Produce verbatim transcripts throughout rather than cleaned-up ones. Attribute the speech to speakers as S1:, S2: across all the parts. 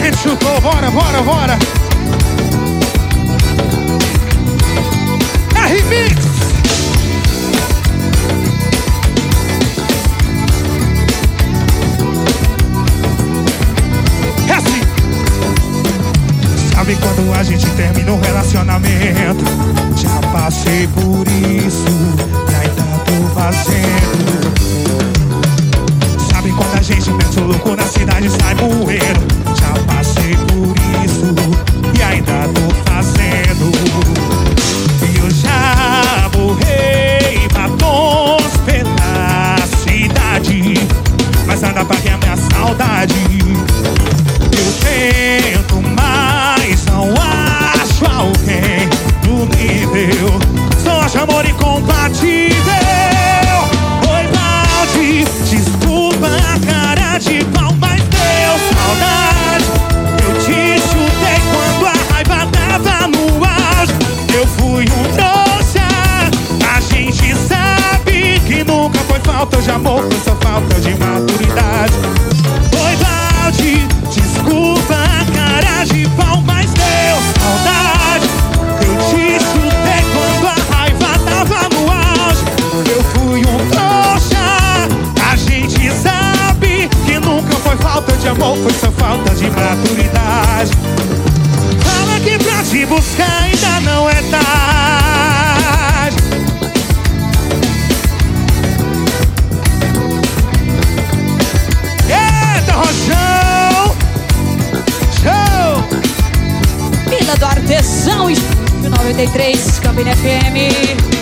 S1: gente chutou, bora, bora, bora. É remix. É assim. Sabe quando a gente termina um relacionamento? Já passei por isso e ainda tô fazendo. Sabe quando a gente mete o louco na cidade e sai moendo? Já passei por isso e ainda tô fazendo. E eu já borrei batons pela cidade, mas nada paga a minha saudade. Eu tento, mas não acho alguém no nível. Só acho amor incompatível. Oi, balde, desculpa a cara de pau, mas deu saudade. Eu te chutei quando a raiva tava no auge. Eu fui um trouxa. A gente sabe que nunca foi falta de amor, foi só falta de maturidade. Oi, balde, desculpa a cara de pau, mas deu saudade. Eu te chutei quando a raiva tava no auge. Eu fui um trouxa. A gente sabe que nunca foi falta de amor, foi só falta de maturidade. Fala que pra te buscar ainda não é tarde. Eita, Rojão! Show!
S2: Vila do Artesão, noventa e três, Campina F M.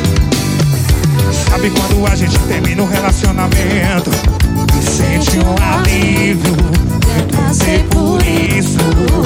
S1: Sabe quando a gente termina um relacionamento e sente um alívio? Eu passei por isso.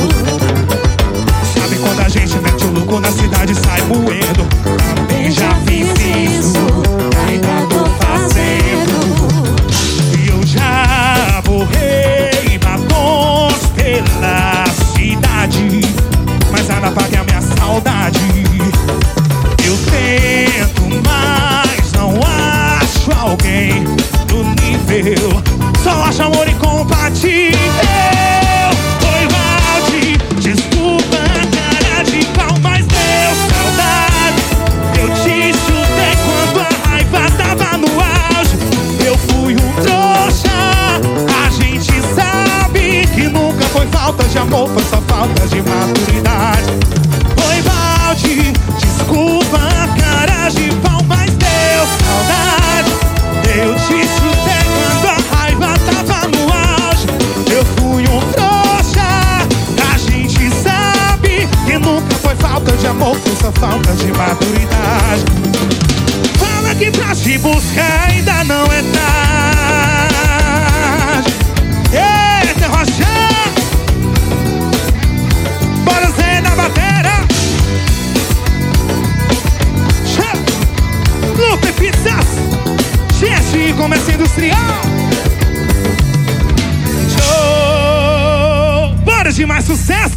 S1: Sabe quando a gente mete o louco na cidade e sai moendo? Também já fiz isso, ainda tô fazendo. E eu já borrei batons pela cidade, mas nada apaga a minha saudade. Eu tento, mas não acho alguém no nível. Só acho amor incompatível. Oi, balde, desculpa a cara de pau, mas deu saudade. Eu te chutei quando a raiva tava no auge. Eu fui um trouxa. A gente sabe que nunca foi falta de amor, foi só falta de maturidade. Oi, balde, desculpa a cara de pau, mas deu saudade. Eu te chutei quando a raiva tava no auge. Eu fui um trouxa. A gente sabe que nunca foi falta de amor, foi só falta de maturidade. Fala que pra te buscar ainda não é tarde. Eita, Rochão! Bora, Zé, na batera! Lupe Pizzas, gente, comércio industrial. Show! Bora de mais sucesso!